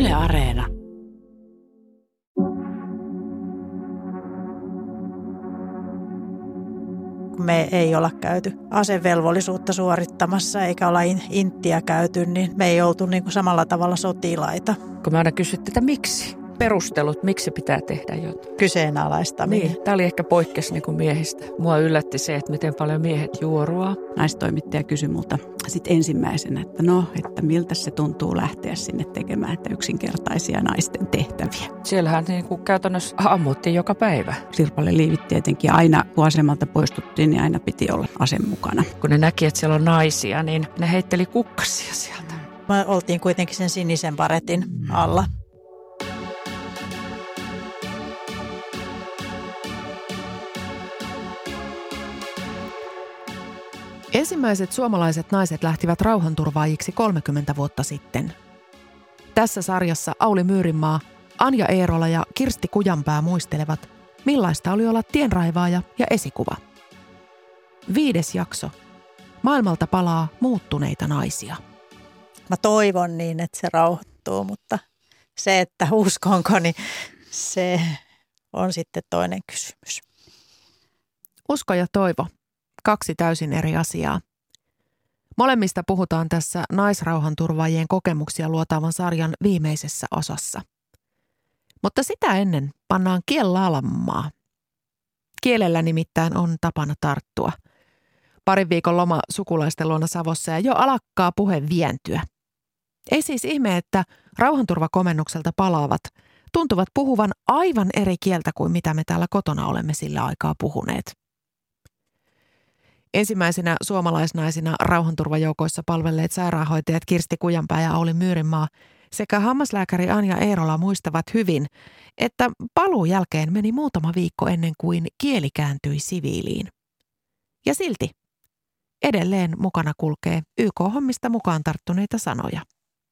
Yle Areena. Me ei olla käyty asevelvollisuutta suorittamassa eikä olla inttiä käyty, niin me ei oltu niin kuin samalla tavalla sotilaita. Kun me aina kysyttiin, että miksi? Perustelut, miksi pitää tehdä jotain. Kyseenalaistaminen. Niin, tämä oli ehkä poikkeus niin kuin miehistä. Mua yllätti se, että miten paljon miehet juoruaa. Naistoimittaja kysyi multa sitten ensimmäisenä, että miltä se tuntuu lähteä sinne tekemään, että yksinkertaisia naisten tehtäviä. Siellähän niin kuin käytännössä ammuttiin joka päivä. Sirpaleliivit tietenkin aina, kun asemalta poistuttiin, niin aina piti olla ase mukana. Kun ne näki, että siellä on naisia, niin ne heitteli kukkasia sieltä. Me oltiin kuitenkin sen sinisen baretin alla. Ensimmäiset suomalaiset naiset lähtivät rauhanturvaajiksi 30 vuotta sitten. Tässä sarjassa Auli Myyrinmaa, Anja Eerola ja Kirsti Kujanpää muistelevat, millaista oli olla tienraivaaja ja esikuva. 5. jakso. Maailmalta palaa muuttuneita naisia. Mä toivon niin, että se rauhoittuu, mutta se, että uskonko, niin se on sitten toinen kysymys. Usko ja toivo. 2 täysin eri asiaa. Molemmista puhutaan tässä naisrauhanturvaajien kokemuksia luotaavan sarjan viimeisessä osassa. Mutta sitä ennen pannaan kielaalammaa. Kielellä nimittäin on tapana tarttua. Parin viikon loma sukulaisten luona Savossa ja jo alakkaa puhe vientyä. Ei siis ihme, että rauhanturvakomennukselta palaavat tuntuvat puhuvan aivan eri kieltä kuin mitä me täällä kotona olemme sillä aikaa puhuneet. Ensimmäisenä suomalaisnaisina rauhanturvajoukoissa palvelleet sairaanhoitajat Kirsti Kujanpää ja Auli Myyrinmaa sekä hammaslääkäri Anja Eerola muistavat hyvin, että paluun jälkeen meni muutama viikko ennen kuin kieli kääntyi siviiliin. Ja silti edelleen mukana kulkee YK-hommista mukaan tarttuneita sanoja.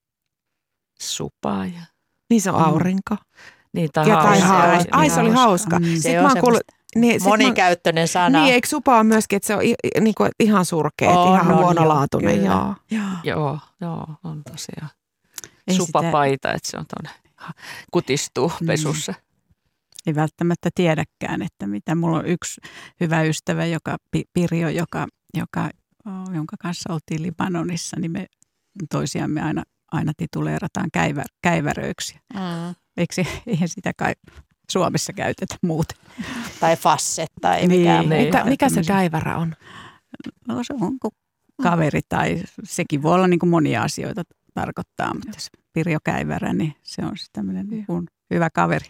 Supa ja... Niin se on aurinko. Niin, tai hauska. Ai se oli hauska. Se on monikäyttöinen sana. Niin, eikö supa on myöskin, että se on niinku ihan surkea, ihan huonolaatuinen. Joo, on tosiaan. Supapaita, että se on tuonne, kutistuu pesussa. Ei välttämättä tiedäkään, että mitä. Mulla on yksi hyvä ystävä, Pirjo, jonka kanssa oltiin Libanonissa, niin me toisiamme aina tituleerataan käiväröiksi. Eihän sitä kai Suomessa käytetä muuten. Tai fasset tai niin, mikä se käivärä on? No se on kaveri tai sekin voi olla niin kuin monia asioita tarkoittaa, mutta jos Pirjo Käivärä, niin se on tämmöinen niin kuin hyvä kaveri.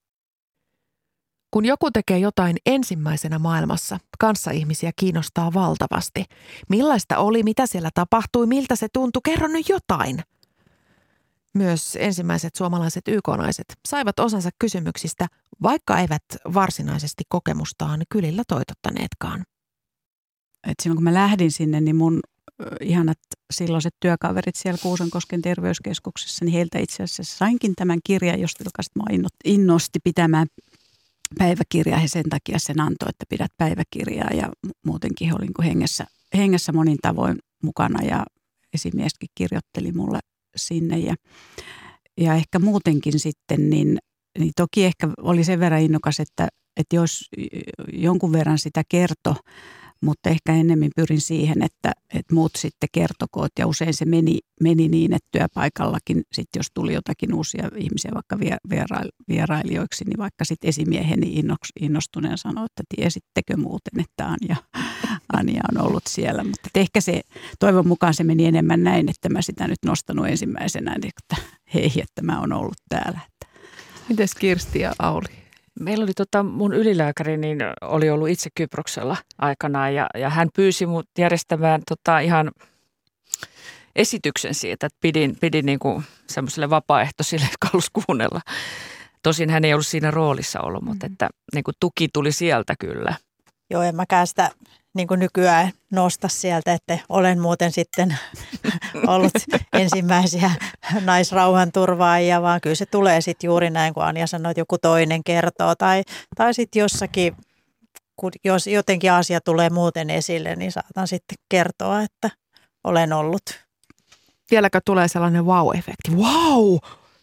Kun joku tekee jotain ensimmäisenä maailmassa, kanssaihmisiä kiinnostaa valtavasti. Millaista oli, mitä siellä tapahtui, miltä se tuntui, kerro nyt jotain. Myös ensimmäiset suomalaiset YK-naiset saivat osansa kysymyksistä, vaikka eivät varsinaisesti kokemustaan kylillä toitottaneetkaan. Et silloin kun mä lähdin sinne, niin mun ihanat silloiset työkaverit siellä Kuusankosken terveyskeskuksessa, niin heiltä itse asiassa sainkin tämän kirjan, josta mä innosti pitämään päiväkirjaa. He sen takia sen antoi, että pidät päiväkirjaa ja muutenkin olin hengessä monin tavoin mukana ja esimieskin kirjoitteli mulle sinne ja ehkä muutenkin sitten, niin toki ehkä oli sen verran innokas, että jos jonkun verran sitä kertoi, mutta ehkä ennemmin pyrin siihen, että muut sitten kertokoot ja usein se meni niin, että työpaikallakin sitten jos tuli jotakin uusia ihmisiä vaikka vierailijoiksi, niin vaikka sitten esimieheni innostuneen sanoi, että tiesittekö muuten, että Anja on ollut siellä, mutta ehkä se toivon mukaan se meni enemmän näin, että mä sitä nyt nostanut ensimmäisenä, että hei, että mä oon ollut täällä. Mites Kirsti ja Auli? Meillä oli mun ylilääkäri, niin oli ollut itse Kyproksella aikanaan ja hän pyysi mut järjestämään ihan esityksen siitä, että pidin niin kuin semmoiselle vapaaehtoisille, jotka halusi kuunnella. Tosin hän ei ollut siinä roolissa ollut, mutta että niin kuin tuki tuli sieltä kyllä. Joo, en mäkään sitä niin kuin nykyään nosta sieltä, että olen muuten sitten ollut ensimmäisiä naisrauhanturvaajia, vaan kyllä se tulee sitten juuri näin, kun Anja sanoi, että joku toinen kertoo. Tai sitten jossakin, jos jotenkin asia tulee muuten esille, niin saatan sitten kertoa, että olen ollut. Vieläkö tulee sellainen wow-efekti? Wow!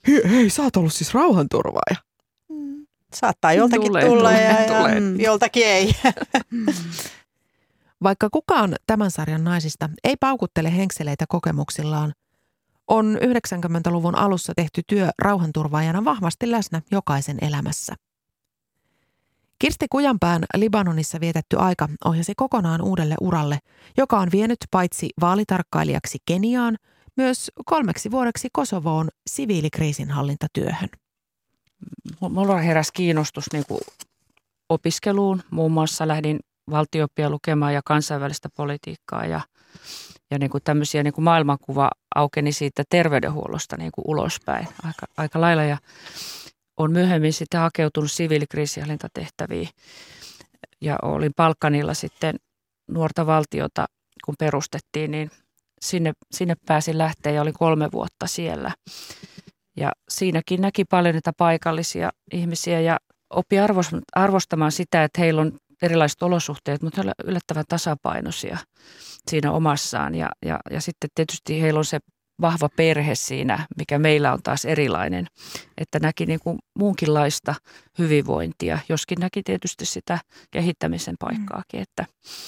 hei, sä oot ollut siis rauhanturvaaja. Saattaa joltakin Tulee. ja joltakin ei. Vaikka kukaan tämän sarjan naisista ei paukuttele henkseleitä kokemuksillaan, on 90-luvun alussa tehty työ rauhanturvaajana vahvasti läsnä jokaisen elämässä. Kirsti Kujanpään Libanonissa vietetty aika ohjasi kokonaan uudelle uralle, joka on vienyt paitsi vaalitarkkailijaksi Keniaan, myös 3 vuodeksi Kosovoon siviilikriisinhallintatyöhön. Mulla heräsi kiinnostus niin kuin opiskeluun. Muun muassa lähdin valtio-oppia lukemaan ja kansainvälistä politiikkaa ja niin kuin tämmöisiä niin kuin maailmankuva aukeni siitä terveydenhuollosta niin kuin ulospäin aika lailla. Ja olen myöhemmin sitten hakeutunut siviilikriisinhallintatehtäviin ja olin Balkanilla sitten nuorta valtiota, kun perustettiin, niin sinne pääsin lähteä ja olin 3 vuotta siellä. Ja siinäkin näki paljon niitä paikallisia ihmisiä ja oppi arvostamaan sitä, että heillä on erilaiset olosuhteet, mutta he ovat yllättävän tasapainoisia siinä omassaan. Ja sitten tietysti heillä on se vahva perhe siinä, mikä meillä on taas erilainen, että näki niin kuin muunkinlaista hyvinvointia, joskin näki tietysti sitä kehittämisen paikkaakin, että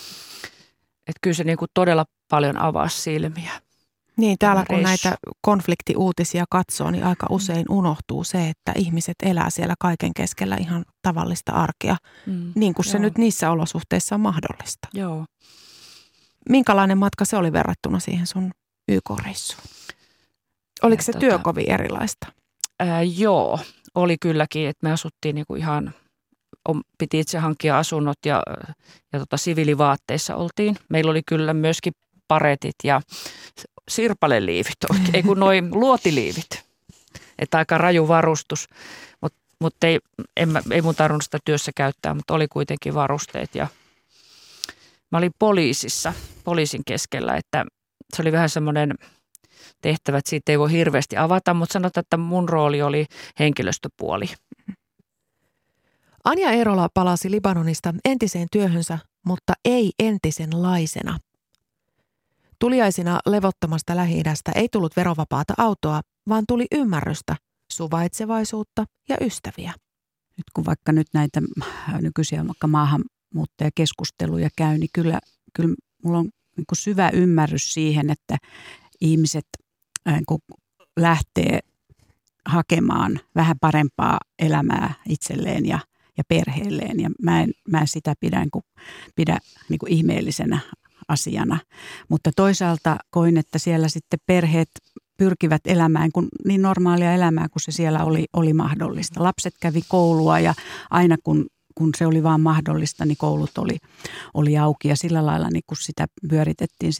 kyllä se niin kuin todella paljon avasi silmiä. Niin, täällä kun näitä konfliktiuutisia katsoo, niin aika usein unohtuu se, että ihmiset elää siellä kaiken keskellä ihan tavallista arkea, niin kuin se nyt niissä olosuhteissa on mahdollista. Joo. Minkälainen matka se oli verrattuna siihen sun YK-reissuun? Oliko se työ kovin erilaista? Joo, oli kylläkin, että me asuttiin niin kuin ihan, piti itse hankkia asunnot ja siviilivaatteissa oltiin. Meillä oli kyllä myöskin paretit ja sirpaleliivit, ei kun noin luotiliivit. Että aika raju varustus, mutta ei mun tarvinnut sitä työssä käyttää, mutta oli kuitenkin varusteet. Ja mä olin poliisin keskellä, että se oli vähän semmoinen tehtävä, että siitä ei voi hirveästi avata, mutta sanotaan, että mun rooli oli henkilöstöpuoli. Anja Eerola palasi Libanonista entiseen työhönsä, mutta ei entisenlaisena. Tuliaisina levottomasta Lähi-idästä ei tullut verovapaata autoa, vaan tuli ymmärrystä, suvaitsevaisuutta ja ystäviä. Nyt kun vaikka nyt näitä nykyisiä vaikka maahanmuuttajakeskusteluja käy, niin kyllä mulla on niin kuin syvä ymmärrys siihen, että ihmiset kun lähtee hakemaan vähän parempaa elämää itselleen ja perheelleen. Ja mä en sitä pidä niin kuin ihmeellisenä asiana. Mutta toisaalta koin, että siellä sitten perheet pyrkivät elämään niin normaalia elämää kuin se siellä oli mahdollista. Lapset kävi koulua ja aina kun se oli vaan mahdollista, niin koulut oli auki ja sillä lailla niin kun sitä pyöritettiin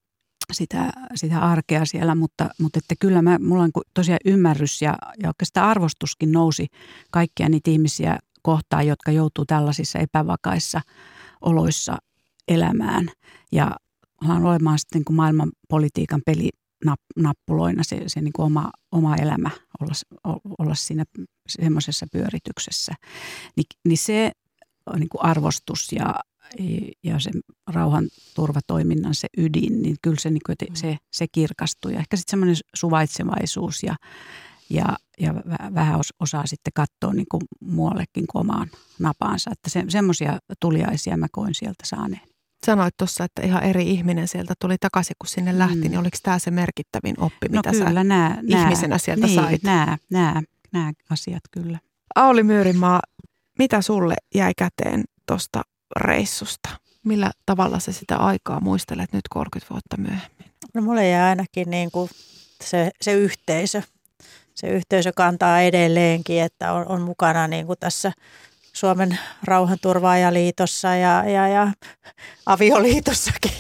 sitä arkea siellä, mutta että kyllä mulla on tosiaan ymmärrys ja oikeastaan arvostuskin nousi kaikkia niitä ihmisiä kohtaan, jotka joutuu tällaisissa epävakaissa oloissa elämään. Ja ollaan olemaan sitten niin kuin maailmanpolitiikan pelinappuloina se niin kuin oma elämä olla siinä semmoisessa pyörityksessä. Niin se niin kuin arvostus ja se rauhanturvatoiminnan se ydin, niin kyllä se, niin kuin, se kirkastui. Ja ehkä sitten semmoinen suvaitsevaisuus ja vähän osaa sitten katsoa niin kuin muuallekin kuin omaan napaansa. Että semmoisia tuliaisia mä koin sieltä saaneen. Sanoit tuossa, että ihan eri ihminen sieltä tuli takaisin, kun sinne lähti, niin oliko tämä se merkittävin oppi, mitä kyllä, sä ihmisenä sieltä sait? Nämä asiat kyllä. Auli Myyrinmaa, mitä sulle jäi käteen tuosta reissusta? Millä tavalla sä sitä aikaa muistelet nyt 30 vuotta myöhemmin? No mulle jää ainakin niin kuin se yhteisö. Se yhteisö kantaa edelleenkin, että on mukana niin kuin tässä Suomen rauhanturvaajaliitossa ja avioliitossakin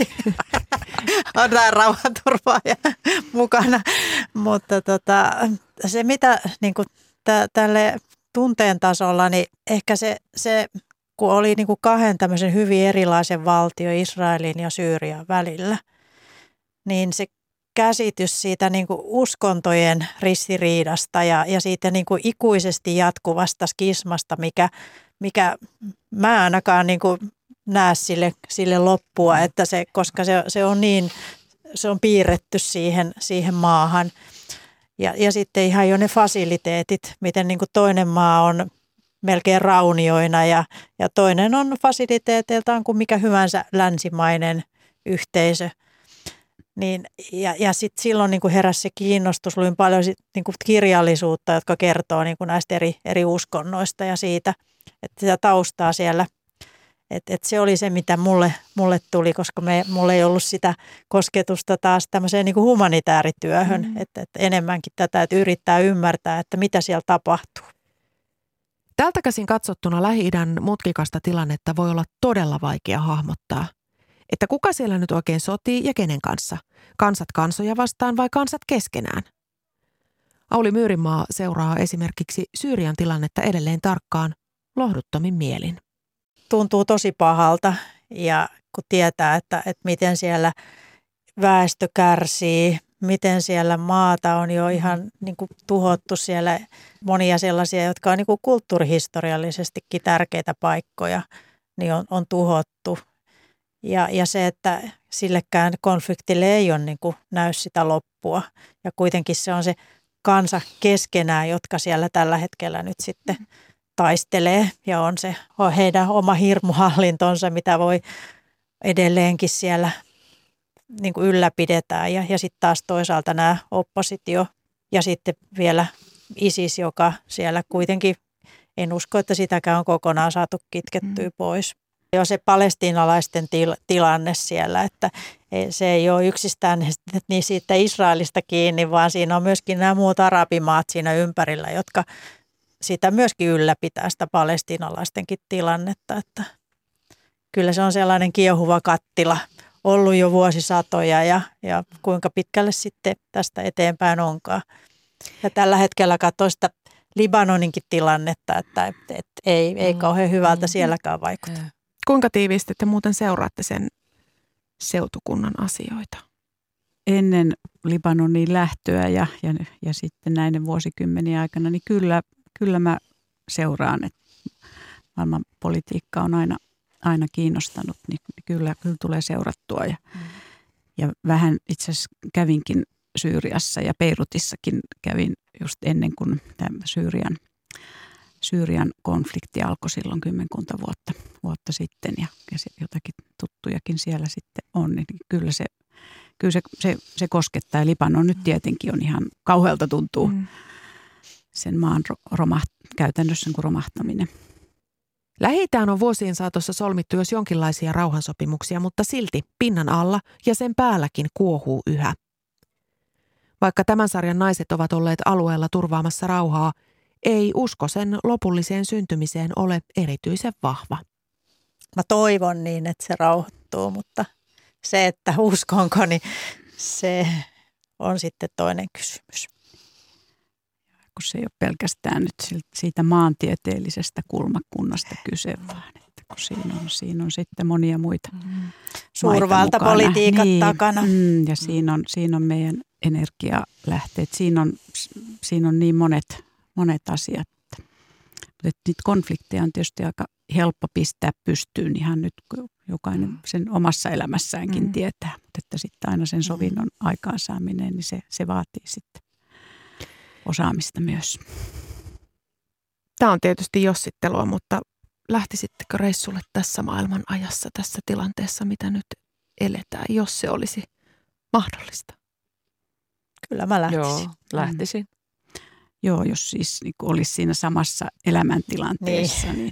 on tämä rauhanturvaaja mukana. Mutta se mitä niin kuin tälle tunteen tasolla, niin ehkä se kun oli niin kuin 2 tämmöisen hyvin erilaisen valtio Israelin ja Syyrian välillä, niin se käsitys siitä niin kuin uskontojen ristiriidasta ja siitä niin kuin ikuisesti jatkuvasta skismasta, mikä mä ainakaan niin kuin näe sille loppua, että koska se on niin, se on piirretty siihen maahan. Ja sitten ihan jo ne fasiliteetit, miten niin kuin toinen maa on melkein raunioina ja toinen on fasiliteeteiltaan kuin mikä hyvänsä länsimainen yhteisö. Niin, ja sitten silloin niin kuin heräsi se kiinnostus, luin paljon niin kuin kirjallisuutta, jotka kertoo niin kuin näistä eri uskonnoista ja siitä, että sitä taustaa siellä. Että se oli se, mitä mulle tuli, koska mulla ei ollut sitä kosketusta taas tämmöiseen niin kuin humanitaarityöhön, että enemmänkin tätä, että yrittää ymmärtää, että mitä siellä tapahtuu. Täältä käsin katsottuna Lähi-idän mutkikasta tilannetta voi olla todella vaikea hahmottaa. Että kuka siellä nyt oikein sotii ja kenen kanssa? Kansat kansoja vastaan vai kansat keskenään? Auli Myyrinmaa seuraa esimerkiksi Syyrian tilannetta edelleen tarkkaan, lohduttomin mielin. Tuntuu tosi pahalta ja kun tietää, että miten siellä väestö kärsii, miten siellä maata on jo ihan niin kuin tuhottu siellä monia sellaisia, jotka on niin kuin kulttuurihistoriallisestikin tärkeitä paikkoja, niin on tuhottu. Ja se, että sillekään konfliktille ei ole niin kuin näy sitä loppua ja kuitenkin se on se kansa keskenään, jotka siellä tällä hetkellä nyt sitten taistelee ja on heidän oma hirmuhallintonsa, mitä voi edelleenkin siellä niin kuin ylläpidetään ja sitten taas toisaalta nämä oppositio ja sitten vielä ISIS, joka siellä kuitenkin, en usko, että sitäkään on kokonaan saatu kitkettyä pois. Jo se palestiinalaisten tilanne siellä, että se ei ole yksistään niin siitä Israelista kiinni, vaan siinä on myöskin nämä muut arabimaat siinä ympärillä, jotka sitä myöskin ylläpitää sitä palestiinalaistenkin tilannetta. Että kyllä se on sellainen kiehuva kattila ollut jo vuosisatoja ja kuinka pitkälle sitten tästä eteenpäin onkaan. Ja tällä hetkellä katsoo sitä Libanoninkin tilannetta, että ei kauhean hyvältä sielläkään vaikuta. Kuinka tiiviisti te muuten seuraatte sen seutukunnan asioita? Ennen Libanonin lähtöä ja sitten näiden vuosikymmenien aikana, niin kyllä mä seuraan, että maailman politiikka on aina kiinnostanut, niin kyllä tulee seurattua. Ja vähän itse asiassa kävinkin Syyriassa ja Beirutissakin kävin just ennen kuin tämä Syyrian konflikti alkoi silloin 10 vuotta sitten ja jotakin tuttujakin siellä sitten on, niin kyllä se koskettaa. Ja Libanon nyt tietenkin on ihan kauhealta tuntuu sen maan käytännössä kuin romahtaminen. Lähi-itään on vuosien saatossa solmittu jos jonkinlaisia rauhansopimuksia, mutta silti pinnan alla ja sen päälläkin kuohuu yhä. Vaikka tämän sarjan naiset ovat olleet alueella turvaamassa rauhaa, ei usko sen lopulliseen syntymiseen ole erityisen vahva. Mä toivon niin, että se rauhoittuu, mutta se, että uskonko, niin se on sitten toinen kysymys. Kun se ei ole pelkästään nyt siitä maantieteellisestä kulmakunnasta kyse, vaan että kun siinä on sitten monia muita suurvaltapolitiikat takana. Ja siinä on meidän energialähteet. Siinä on niin monet asiat. Mutta niitä konflikteja on tietysti aika helppo pistää pystyyn ihan nyt, kun jokainen sen omassa elämässäänkin tietää. Mutta että sitten aina sen sovinnon aikaansaaminen, niin se vaatii sitten osaamista myös. Tämä on tietysti jossittelua, mutta lähtisittekö reissulle tässä maailman ajassa, tässä tilanteessa, mitä nyt eletään, jos se olisi mahdollista? Kyllä mä lähtisin. Joo, lähtisin. Joo, jos siis niin olisi siinä samassa elämäntilanteessa, niin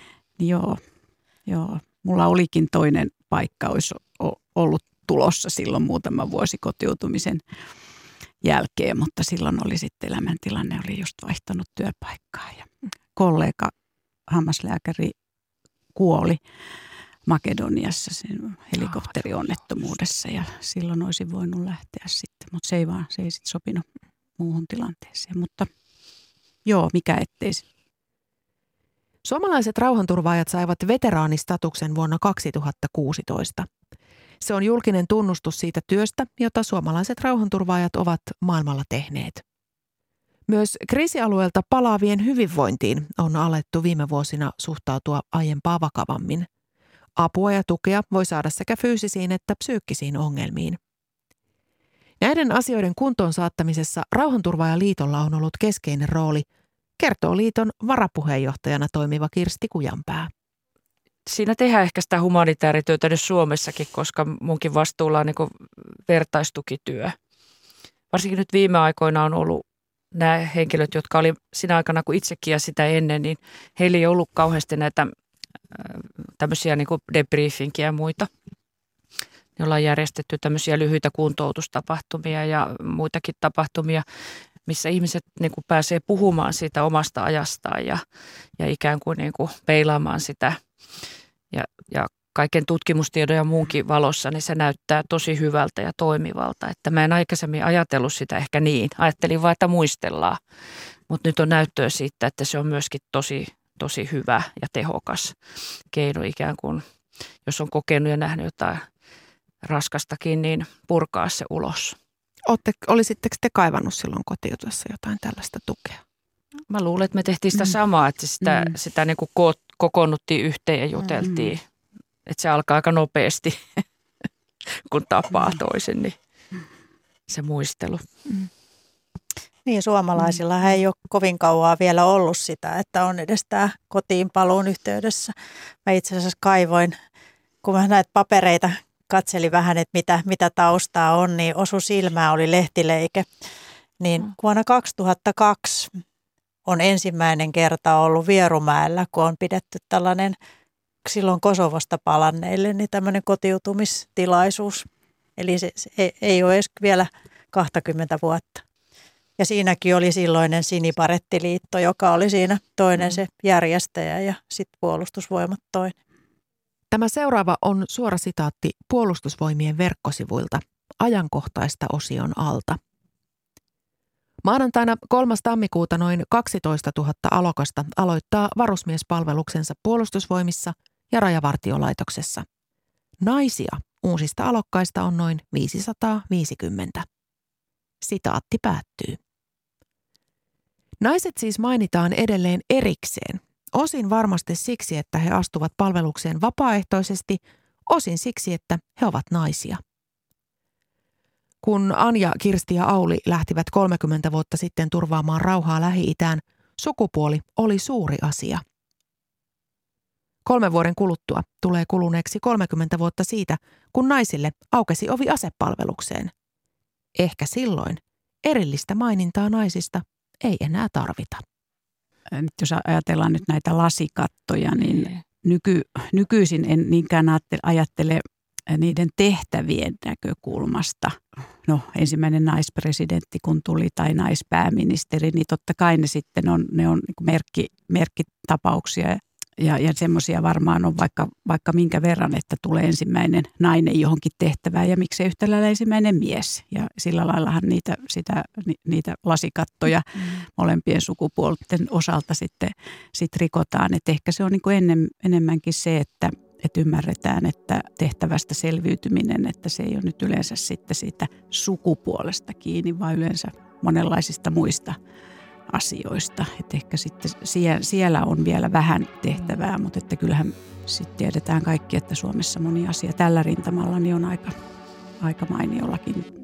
joo. Mulla olikin toinen paikka, olisi ollut tulossa silloin muutama vuosi kotiutumisen jälkeen, mutta silloin oli sitten elämäntilanne, oli just vaihtanut työpaikkaa ja kollega, hammaslääkäri, kuoli Makedoniassa sen helikopterionnettomuudessa ja silloin olisi voinut lähteä sitten, mutta se ei sitten sopinut muuhun tilanteeseen, mutta joo, mikä ettei. Suomalaiset rauhanturvaajat saivat veteraanistatuksen vuonna 2016. Se on julkinen tunnustus siitä työstä, jota suomalaiset rauhanturvaajat ovat maailmalla tehneet. Myös kriisialueelta palaavien hyvinvointiin on alettu viime vuosina suhtautua aiempaa vakavammin. Apua ja tukea voi saada sekä fyysisiin että psyykkisiin ongelmiin. Näiden asioiden kuntoon saattamisessa Rauhanturvaajaliitolla on ollut keskeinen rooli, kertoo liiton varapuheenjohtajana toimiva Kirsti Kujanpää. Siinä tehdään ehkä sitä humanitaarityötä nyt Suomessakin, koska munkin vastuulla on niin kuin vertaistukityö. Varsinkin nyt viime aikoina on ollut nämä henkilöt, jotka oli siinä aikana, kun itsekin ja sitä ennen, niin heillä ei ollut kauheasti näitä tämmöisiä niin kuin debriefingiä ja muita. Ne ollaan järjestetty tämmöisiä lyhyitä kuntoutustapahtumia ja muitakin tapahtumia, missä ihmiset niin kuin pääsee puhumaan siitä omasta ajastaan ja ikään kuin, peilaamaan sitä. Ja kaiken tutkimustiedon ja muunkin valossa, niin se näyttää tosi hyvältä ja toimivalta. Että mä en aikaisemmin ajatellut sitä ehkä niin. Ajattelin vaan, että muistellaan. Mutta nyt on näyttöä siitä, että se on myöskin tosi hyvä ja tehokas keino ikään kuin, jos on kokenut ja nähnyt jotain raskastakin, niin purkaa se ulos. Olisitteko te kaivannut silloin kotiutuessa jotain tällaista tukea? Mä luulen, että me tehtiin sitä samaa, että sitä niin kuin kokoonnuttiin yhteen ja juteltiin. Että se alkaa aika nopeasti, kun tapaa toisen, niin se muistelu. Niin, suomalaisilla ei ole kovin kauaa vielä ollut sitä, että on edes tämä kotiin paluun yhteydessä. Mä itse asiassa kaivoin, kun mä näitä papereita katselin vähän, että mitä taustaa on, niin osu silmään oli lehtileike. Niin vuonna 2002 on ensimmäinen kerta ollut Vierumäellä, kun on pidetty tällainen silloin Kosovosta palanneille, niin tämmöinen kotiutumistilaisuus. Eli se ei ole edes vielä 20 vuotta. Ja siinäkin oli silloinen Sinibarettiliitto, joka oli siinä toinen se järjestäjä ja sitten Puolustusvoimat toinen. Tämä seuraava on suora sitaatti Puolustusvoimien verkkosivuilta ajankohtaista osion alta. Maanantaina 3. tammikuuta noin 12 000 alokasta aloittaa varusmiespalveluksensa Puolustusvoimissa ja Rajavartiolaitoksessa. Naisia uusista alokkaista on noin 550. Sitaatti päättyy. Naiset siis mainitaan edelleen erikseen, osin varmasti siksi, että he astuvat palvelukseen vapaaehtoisesti, osin siksi, että he ovat naisia. Kun Anja, Kirsti ja Auli lähtivät 30 vuotta sitten turvaamaan rauhaa Lähi-Itään, sukupuoli oli suuri asia. 3 vuoden kuluttua tulee kuluneeksi 30 vuotta siitä, kun naisille aukesi ovi asepalvelukseen. Ehkä silloin erillistä mainintaa naisista ei enää tarvita. Nyt jos ajatellaan nyt näitä lasikattoja, niin nykyisin en niinkään ajattele niiden tehtävien näkökulmasta. No, ensimmäinen naispresidentti kun tuli tai naispääministeri, niin totta kai ne sitten on merkkitapauksia ja semmoisia varmaan on vaikka minkä verran, että tulee ensimmäinen nainen johonkin tehtävään ja miksei yhtä lailla ensimmäinen mies. Ja sillä laillahan niitä lasikattoja molempien sukupuolten osalta sitten rikotaan. Et ehkä se on niin kuin enemmänkin se, että ymmärretään, että tehtävästä selviytyminen, että se ei ole nyt yleensä sitten siitä sukupuolesta kiinni, vaan yleensä monenlaisista muista asioista. Että ehkä sitten siellä on vielä vähän tehtävää, mutta että kyllähän sitten tiedetään kaikki, että Suomessa moni asia tällä rintamalla niin on aika mainiollakin